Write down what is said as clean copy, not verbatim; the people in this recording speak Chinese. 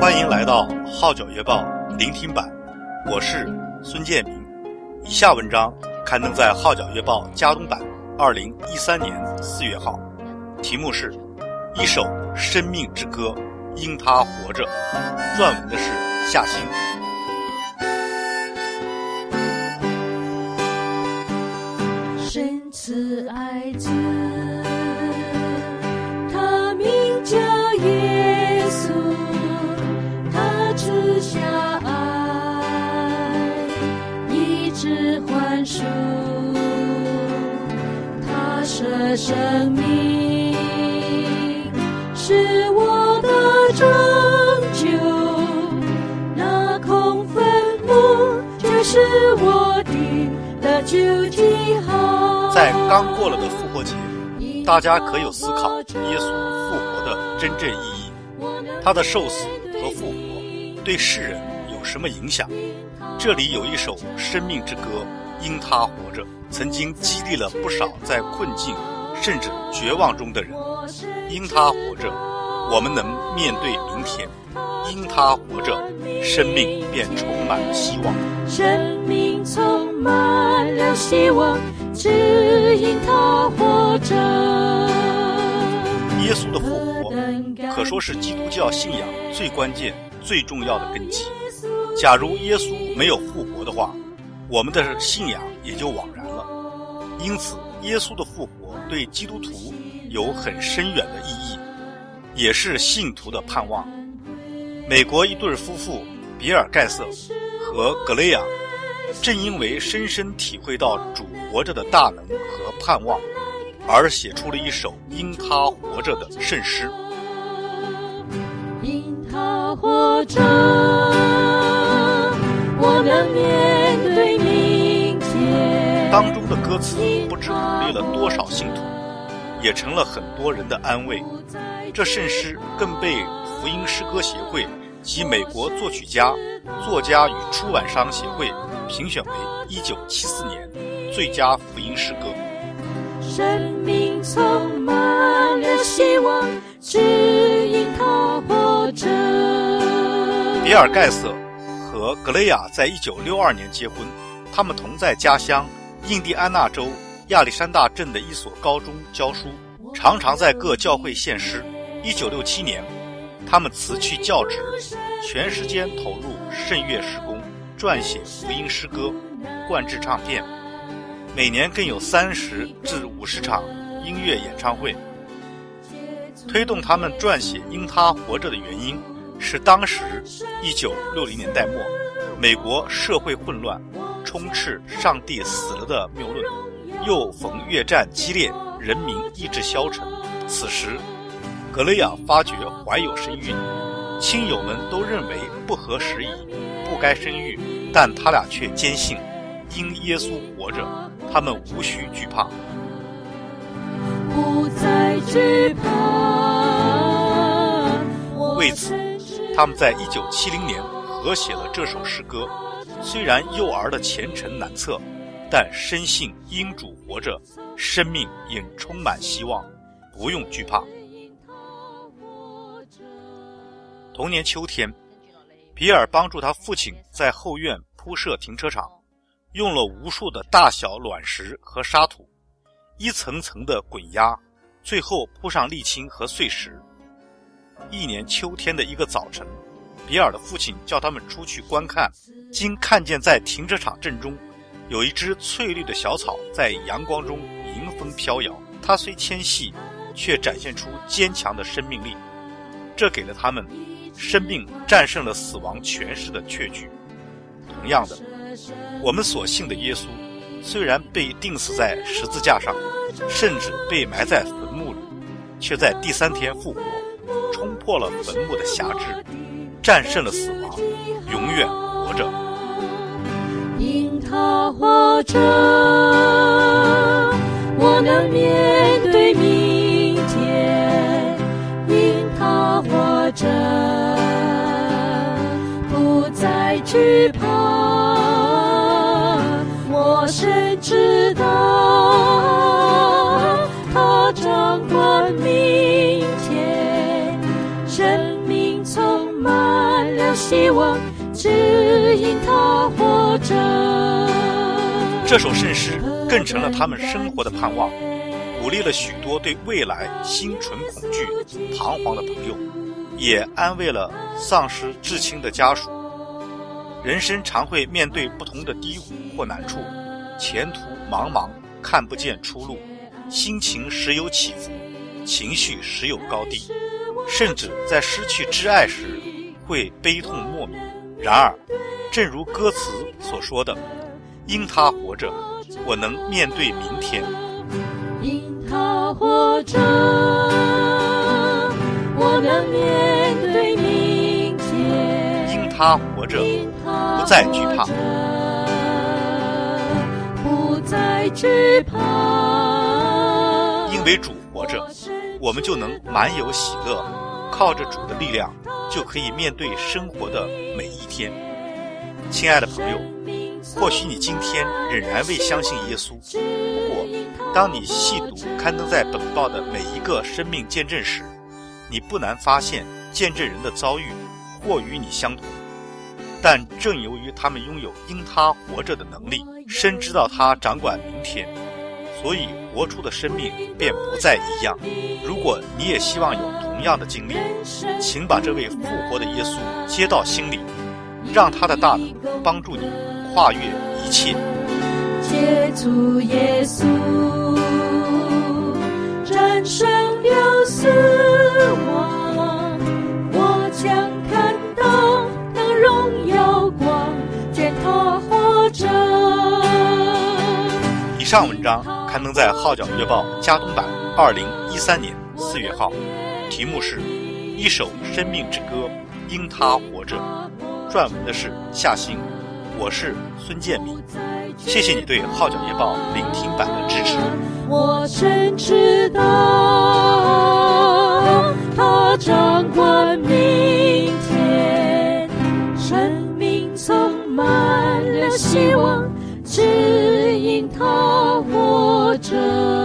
欢迎来到号角月报聆听版，我是孙建明。以下文章刊登在号角月报加东版2013年4月号，题目是一首生命之歌，因他活着。撰文的是夏欣。 神慈爱子，他名叫耶稣，他赐下爱，医治宽恕，他舍生命，是我的拯救，那空坟墓就是我的救记号。 在刚过了的复活节，大家可有思考耶稣复活的真正意义？他的受死和复活对世人有什么影响？这里有一首生命之歌，因他活着，曾经激励了不少在困境甚至绝望中的人。因他活着，我们能面对明天；因他活着，生命便充满了希望。 生命充满了希望，只因他活着。 耶稣的复活可说是基督教信仰最关键最重要的根基。假如耶稣没有复活的话，我们的信仰也就枉然了。因此耶稣的复活对基督徒有很深远的意义，也是信徒的盼望。美国一对夫妇比尔盖瑟和格雷亚正因为深深体会到主活着的大能和盼望，而写出了一首因他活着的圣诗。 因他活着，我能面对明天。 当中的歌词不知鼓励了多少信徒，也成了很多人的安慰。这圣诗更被福音诗歌协会及美国作曲家、作家与出版商协会评选为1974年最佳福音诗歌。 生命充满了希望，只因他活着。 比尔盖瑟和格雷亚在1962年结婚，他们同在家乡印第安纳州亚历山大镇的一所高中教书，常常在各教会献诗。1967年他们辞去教职，全时间投入圣乐事工，撰写福音诗歌，灌制唱片，每年更有30至50场音乐演唱会。推动他们撰写因他活着的原因是当时1960年代末，美国社会混乱，充斥上帝死了的谬论，又逢越战激烈，人民意志消沉。此时格雷亚发觉怀有身孕，亲友们都认为不合时宜，不该生育，但他俩却坚信因耶稣活着，他们无需惧怕。 不再惧怕。 为此他们在1970年合写了这首诗歌。虽然幼儿的前程难测，但深信因主活着，生命应充满希望，不用惧怕。同年秋天，比尔帮助他父亲在后院铺设停车场，用了无数的大小卵石和沙土，一层层的滚压，最后铺上沥青和碎石。一年秋天的一个早晨，比尔的父亲叫他们出去观看，经看见在停车场正中有一只翠绿的小草在阳光中迎风飘摇，它虽纤细，却展现出坚强的生命力，这给了他们生命战胜了死亡权势的确据。同样的，我们所信的耶稣虽然被钉死在十字架上，甚至被埋在坟墓里，却在第3天复活，冲破了坟墓的辖制，战胜了死亡，永远活着。 因他活着，我能面对明天。因他活着，不再惧怕。我深知道，他掌管明天，生命充满希望，指引他活着。 这首圣诗更成了他们生活的盼望，鼓励了许多对未来心存恐惧、彷徨的朋友，也安慰了丧失至亲的家属。人生常会面对不同的低谷或难处，前途茫茫，看不见出路，心情时有起伏，情绪时有高低，甚至在失去挚爱时会悲痛莫名。然而正如歌词所说的，因他活着，我能面对明天。 因他活着，我能面对明天。 因他活着，不再惧怕， 不再惧怕。 因为主活着，我们就能满有喜乐，靠着主的力量，就可以面对生活的每一天。亲爱的朋友，或许你今天仍然未相信耶稣，不过当你细读刊登在本报的每一个生命见证时，你不难发现见证人的遭遇或与你相同，但正由于他们拥有因他活着的能力，深知道他掌管明天，所以活出的生命便不再一样。如果你也希望有同样的经历，请把这位复活的耶稣接到心里，让他的大能帮助你跨越一切。 接触耶稣，战胜了死亡，我将看到那荣耀光，见他活着。 以上文章刊登在《号角月报》加东版2013年4月号，题目是《一首生命之歌，因他活着》，撰文的是夏星，我是孙建民。谢谢你对《号角月报》聆听版的支持。 我深知道他掌管明天，生命充满了希望，指引他活着。